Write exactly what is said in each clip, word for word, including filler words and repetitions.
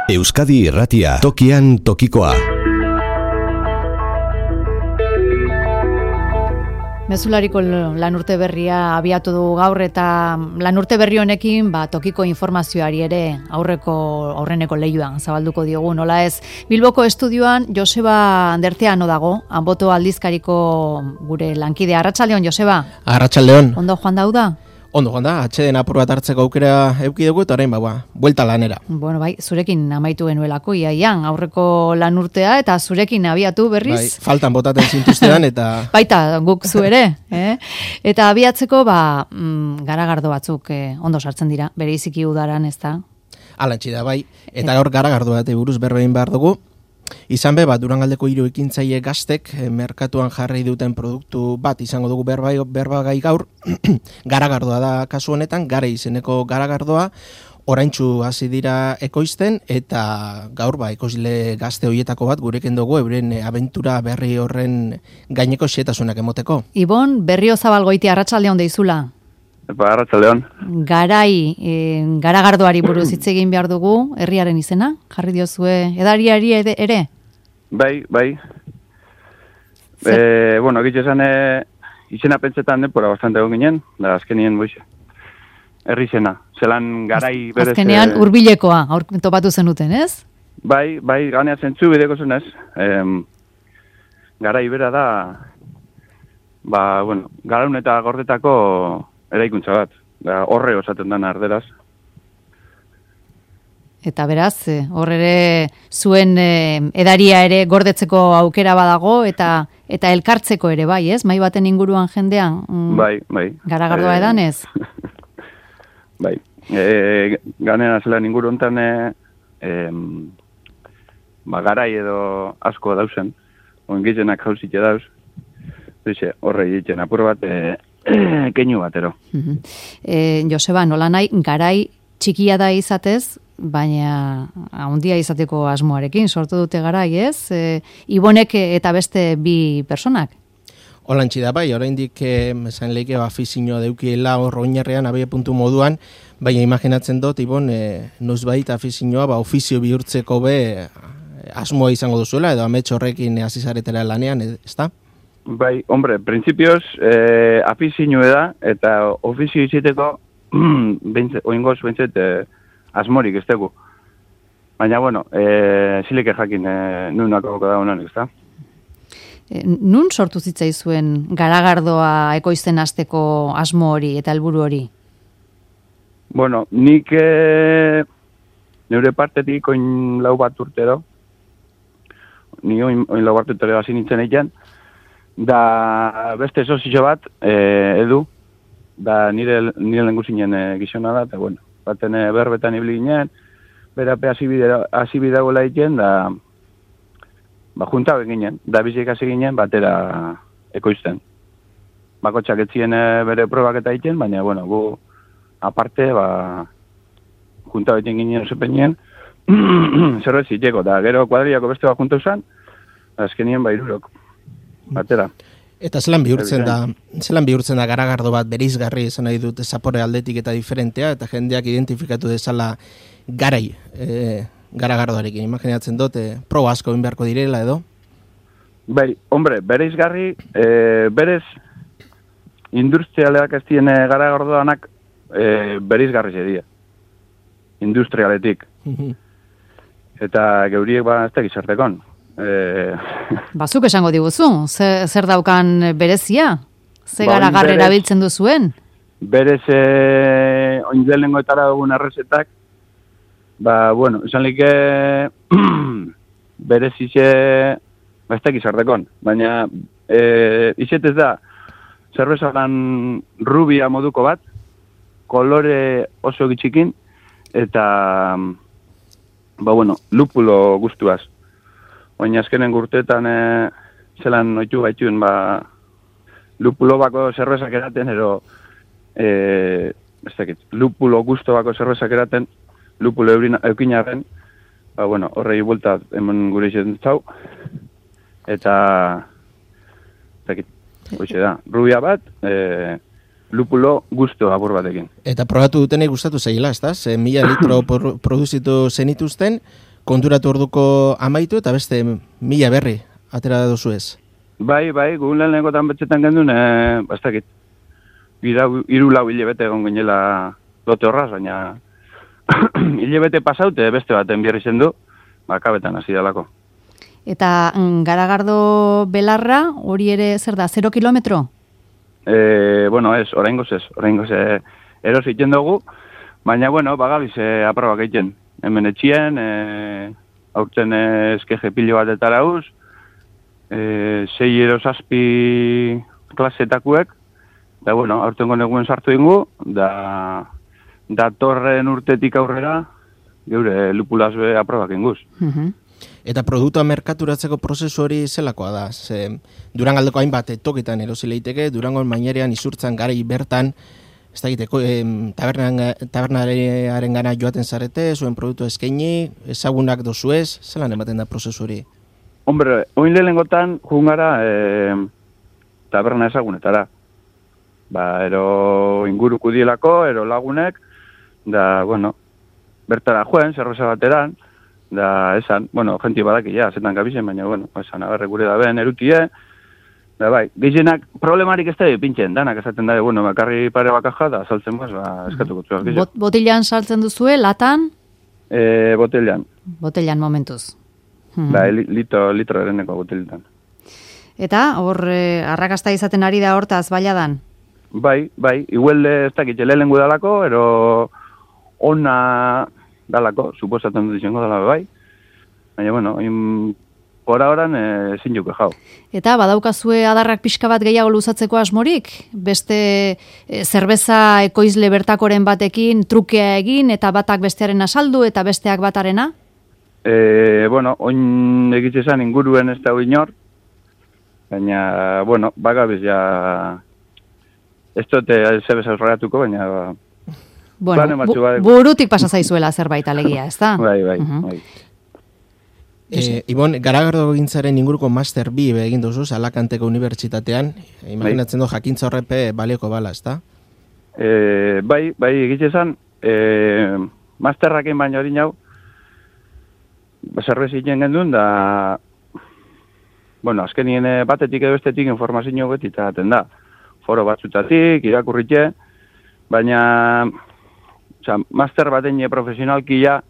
Euskadi Irratia, tokian tokikoa. Mezulariko lanurte berria abiatu du gaur eta lanurte berri honekin ba, tokiko informazioari ere aurreko aurreneko leihoan zabalduko diogu. Nola ez, Bilboko estudioan Joseba Anderteano dago, Anboto aldizkariko gure lankide. Arratsaldeon, Joseba. Arratsaldeon. Ondo joan dauda? Ondo joan da, atxeden apur bat hartzeko aukera eduki dugu eta orain ba, buelta lanera. Bueno, bai, zurekin amaitu genuelako iaian, aurreko lanurtea eta zurekin abiatu berriz. Bai, faltan botaten zintuztean eta... Baita, guk zu ere, eh? Eta abiatzeko, ba, mm, garagardo batzuk eh, ondo sartzen dira, bere iziki udaran, ez da? Alantxi da, bai. Eta gaur garagardo bat buruz berbein behar dugu. Izan be, bat, Durangaldeko hiru ekintzaile gaztek eh, merkatuan jarri duten produktu bat izango dugu berba, berbagai gaur. Garagardoa da kasu honetan, gare izeneko garagardoa, oraintsu hasi dira ekoizten, eta gaur ba, ekoizle gazte horietako bat gurekin dugu, euren abentura berri horren gaineko xetasunak emoteko. Ibon, Berrio Zabalgoiti, arratsaldeon deizula. Epa, arratsaldeon. Garai, e, garagardoari buruz hitz egin behar dugu, herriaren izena, jarri diozue, edariari ere? Bai, bai. E, bueno, egitxe esan, e, izena pentsetan denpora bastante egon ginen, da azkenien boixe. Herri izena, zelan garai berez... Azkenean hurbilekoa, aur topatu zenuten, ez? Bai, bai, ganea zentzu bideko zenez. E, garai bera da, ba, bueno, garaun eta gordetako... eraikuntza bat, da, horre osaten dan arderaz. Eta beraz, hor ere zuen e, edaria ere gordetzeko aukera badago, eta eta elkartzeko ere bai, ez? Mai baten inguruan jendean? Mm, bai, bai. Garagardoa e, edanez? bai. E, ganera zelan inguru hontan, e, e, ba, garai edo asko dauzen, oingitzenak jauzitxe dauz, duze, horre egiten apur bat, e, keinu batero. Uh-huh. E, Joseba, nola nahi, garai txikia da izatez, baina handia izateko asmoarekin, sortu dute garai, ez? E, Ibonek eta beste bi personak? Holantxi da bai, oraindik esan leike afizioa deukiela hor oinarrean abie puntu moduan, baina imaginatzen dut, Ibon, e, noizbait afizioa ba, ofizio bihurtzeko be asmoa izango duzuela, edo amets horrekin hasizaretela lanean, ez da? Bai, hombre, prinsipioz, eh, afizioa da, eta ofizio iziteko, oingoz, bentzet, eh, asmorik ez dugu. Baina, bueno, eh, zileke jakin, eh, nunako da honan, ez da? E, nun sortu zitzaizuen garagardoa ekoizten hasteko asmo hori eta helburu hori? Bueno, nik eh, neure partetik oin lau bat urtero, ni oin, oin lau bat urtero hasi nintzen egin, da beste sozio bat, e, edu, da nire, nire lengu zinen e, gizona da, eta bueno, baten e, berbetan ibili ginen, berape hasi bidagoela egin, da, ba, junta ginen, da bizik hasi ginen, batera ekoizten. Bakotxak etzien e, bere probak eta egin, baina, bueno, gu, aparte, ba, junta egin ginen osepenien, zerbait ziteko, da gero kuadriako beste bat junta usan, azkenien ba irurok. Batera. Eta zelan bihurtzen da, zelan bihurtzen da garagardo bat bereizgarri esan nahi dut zapore aldetik eta diferentea, eta jendeak identifikatu dezala garai e, garagardoarekin. Imaginatzen dut, e, proba asko egin beharko direla edo? Bai, hombre, bereizgarri, e, berez industrialeak ez dien garagardoanak e, bereizgarri zedia. Industrialetik. Eta geuriek ba ez da gizartekon. Eh... Bazuk esango diguzu, zer, zer daukan berezia? Ze ba, garagarri erabiltzen duzuen? Berez, eh, oindelengo etara dugun errezetak, ba, bueno, esan like, berez ize, ba, ez da gizartekon, baina, eh, izetez da, zerbezaran rubia moduko bat, kolore oso gitxikin, eta, ba, bueno, lupulo guztuaz. Oina azkenen gurtetan e, zelan noitu gaituen, ba, lupulo bako zerbezak eraten, ero, e, ez dakit, lupulo gusto bako zerbezak eraten, lupulo eukinaren, ba, bueno, horrei buelta hemen gure izaten zau, eta, ez dakit, hoxe da, rubia bat, e, lupulo gusto apur batekin. Eta probatu dutenei gustatu zaila, ez da? Ze mila litro produzitu zenituzten, konturatu orduko amaitu eta beste mila berri atera duzu ez? Bai, bai, gugun lehenekotan betxetan gendun, e, bastakit, iru lau hilebete egon ginela lote horraz, baina hilebete pasaute beste baten bierri zendu, bakabetan hasi dalako. Eta mm, Garagardo Belarra, hori ere zer da, zero kilometro? E, bueno, ez, oraingoz ez, oraingoz e, eros egiten dugu, baina, bueno, bagabiz e, aprobak egiten. Hemen etxien, e, aurten eskeje pilo bat etarauz, e, sei erosazpi klasetakuek, eta, bueno, aurten goneguen sartu ingu, da, datorren urtetik aurrera, geure lupulaz be aprobak inguz. Uh-huh. Eta produktua merkaturatzeko prozesu hori zelakoa da? Ze, Durangaldeko hainbat tokitan erosi leiteke, Durangon mainerean izurtzan garai bertan, ez da egiteko, tabernaren gana joaten zarete, zuen produktu eskaini, ezagunak dozuez, zelan ematen da prozesu hori? Hombre, oin lehengotan jungara e, taberna ezagunetara. Ba, ero inguruko dielako, ero lagunek, da, bueno, bertara joen, zerbeza bateran, da, esan, bueno, jenti badaki, ja, zetan gabizen, baina, bueno, esan, agarre gure da ben, erutie, da, bai, gehienak problemarik ez da pintzen, danak esaten da, bueno, bakarri pare bakaja, da, saltzen baz, ba, eskatuko txuaz gehien. Bot, botilan saltzen duzue, latan? E, botellan. Botellan momentuz. Ba, li, litro, litro ereneko botellan. Eta, hor, eh, arrakasta izaten ari da hortaz, baiadan? Bai, bai, igual ez dakit, lehen dalako, ero ona dalako, suposatzen dut izango dala bai, baina, bueno, in, por ahoran ezin juke jau. Eta badaukazue adarrak pixka bat gehiago luzatzeko asmorik? Beste e, zerbeza ekoizle bertakoren batekin trukea egin eta batak bestearen asaldu eta besteak batarena? E, bueno, oin egitzezan inguruen ez da inor, baina, bueno, bagabiz ja, ez dute zerbeza horregatuko, baina... Bueno, bu, burutik pasa zaizuela zerbait alegia, ez da? Bai, bai, uh-huh. bai. E, Ibon, Garagardo gintzaren inguruko master bi egin duzu, Alakanteko unibertsitatean, imaginatzen du jakintza horrepe balioko bala, ez da? E, bai, bai, egitzezan, e, masterrakin baina hori nau, zerbez egin gendun, da, bueno, azkenien batetik edo bestetik informazio beti eta da, foro batzutatik, irakurritxe, baina... Osa, master baten profesionalki ja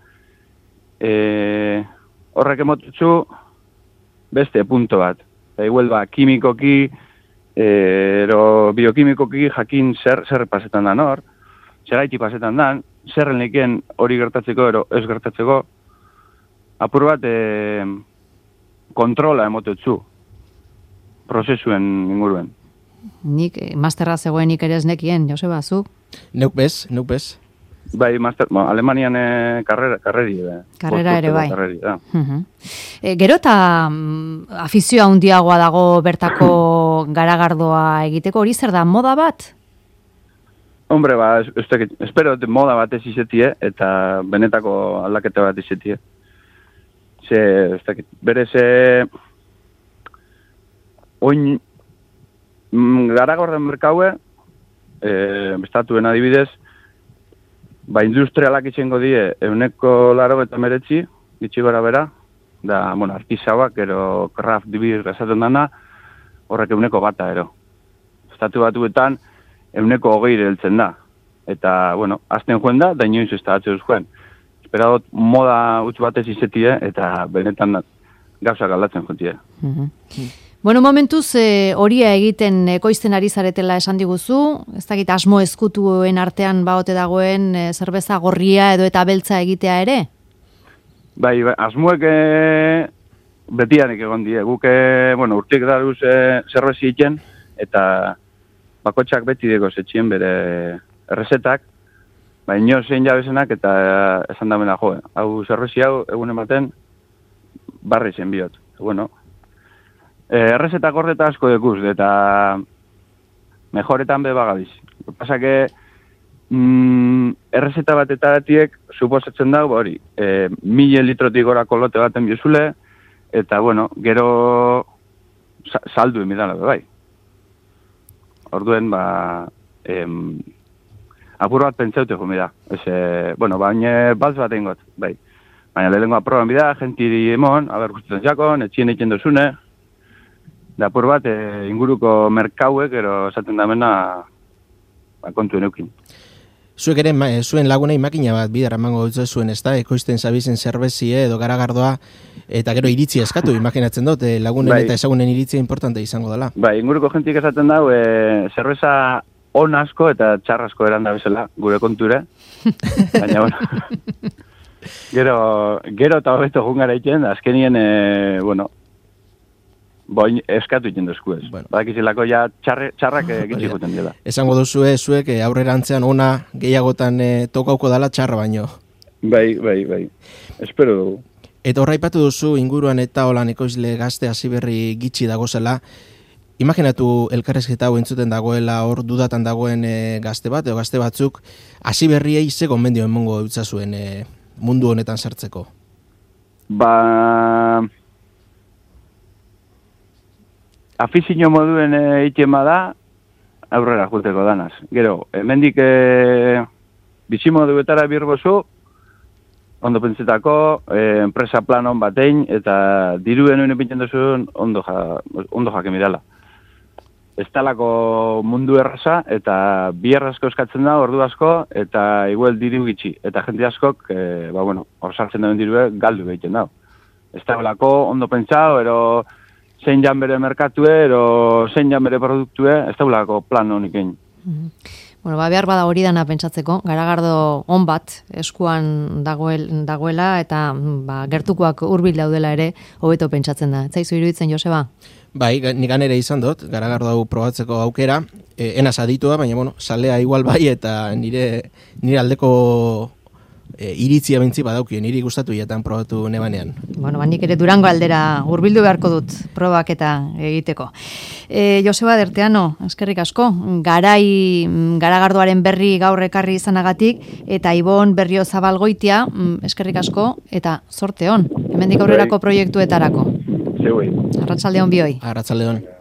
e, horrek emotutzu beste punto bat. Eta igual ba, kimikoki, e, ero biokimikoki jakin zer, zer pasetan dan hor, zer haiti pasetan dan, zer elniken hori gertatzeko, ero ez gertatzeko, apur bat e, kontrola emotutzu prozesuen inguruen. Nik, masterra zegoenik ere ez nekien, Joseba, zu? Neuk bez, neuk bez. Bai, master, bo, Alemanian e, karrera, karreri. Be. Karrera ere bai. Karreri, da. Uh-huh. E, gero eta mm, afizioa handiagoa dago bertako garagardoa egiteko, hori zer da, moda bat? Hombre, ba, ez, ez, espero moda bat ez izetie, eta benetako aldaketa bat izetie. Ze, ez dakit, berez, e, oin, mm, garagorden merkaue, e, bestatuen adibidez, ba, industrialak itxengo die euneko laro eta meretzi, gitxi gara bera, da, bueno, artisauak, ero craft dibir esaten dana, horrek euneko bata, ero. Estatu batuetan, euneko hogei heltzen da. Eta, bueno, azten joen da, da inoiz ez da atzeu joen. Esperadot, moda utz batez izetie, eta benetan gauzak aldatzen jontie. Uh-huh. Bueno, momentuz e, horia egiten ekoizten ari zaretela esan diguzu, ez dakit asmo ezkutuen artean baote dagoen e, zerbeza gorria edo eta beltza egitea ere? Bai, bai asmoek e, betianik egon die, guk e, bueno, urtiek daruz e, zerbezi egiten, eta bakotxak beti dego zetxien bere errezetak, ba, ino zein jabezenak eta e, esan damena jo, hau zerbezi hau egun ematen barri zen biot, bueno, errezetak horreta asko dekuz, eta mejoretan be bagabiz. Pasa que mm, errezeta bat eta datiek suposatzen dago hori, e, mila litrotik gorako lote baten biozule, eta bueno, gero sa, saldu emidala be bai. Orduen, ba, em, apur bat pentsaute jumi da. Ez, e, bueno, baina balz bat ingot, bai. Baina lehenengoa proban bida, jentiri emon, haber gustatzen jakon, etxien egiten duzune, da apur bat e, inguruko merkauek, ero esaten da mena, ba, kontuen eukin. Zuek ere, ma, zuen lagunei makina bat bidara emango dutze zuen, ez da, ekoizten zabizen zerbezie edo garagardoa, eta gero iritzi eskatu, imaginatzen dut, eh, lagunen bai. Eta ezagunen iritzia importante izango dela. Bai, inguruko jentik esaten dau, e, zerbeza on asko eta txarrasko eranda bezala, gure konture. Baina, bueno, gero, gero eta hobeto jungara iten, azkenien, e, bueno, boin eskatu iten duzku ez. Bueno. Badakizilako ja txarre, txarrak egitzi juten dela. Esango duzue, zuek e, aurrerantzean ona gehiagotan e, tokauko dala txarra baino. Bai, bai, bai. Espero dugu. Eta horraipatu duzu inguruan eta holan ekoizle gazte hasi berri gitxi dagozela. Imaginatu elkarrezketa hau entzuten dagoela hor dudatan dagoen e, gazte bat, edo gazte batzuk, hasi berriei ze gomendio emongo eutza zuen e, mundu honetan sartzeko? Ba... Afizio moduen egiten bada, aurrera juteko danaz. Gero, hemendik e, bizimoduetara birbozu, ondo pentsetako, e, enpresa planon batein, eta diruen hori pintzen duzun, ondo, ja, ondo jake midala. Ez talako mundu erraza, eta bi errazko eskatzen da, ordu asko, eta igual diru gitxi. Eta jente askok, e, ba bueno, hor sartzen duen dirue, galdu egiten da. Ez talako ondo pentsao, ero zein jan bere merkatue, ero zein jan bere produktue, ez talako plan honik egin. Mm-hmm. Bueno, ba, behar bada hori dana pentsatzeko, garagardo on bat eskuan dagoel, dagoela eta ba, gertukoak hurbil daudela ere hobeto pentsatzen da. Ez zaizu iruditzen, Joseba? Bai, nigan ere izan dut, garagardo hau probatzeko aukera, e, enaz aditua, baina bueno, salea igual bai eta nire, nire aldeko e, iritzia bentzi badaukio, niri gustatu iaten probatu nebanean. Bueno, ba, nik ere Durango aldera hurbildu beharko dut probak eta egiteko. E, Joseba Derteano, eskerrik asko, garai garagardoaren berri gaur ekarri izanagatik, eta Ibon Berrio Zabalgoitia, eskerrik asko, eta zorte on, hemendik aurrerako proiektuetarako. Zeuei. Arratsalde on bioi. Arratsalde on.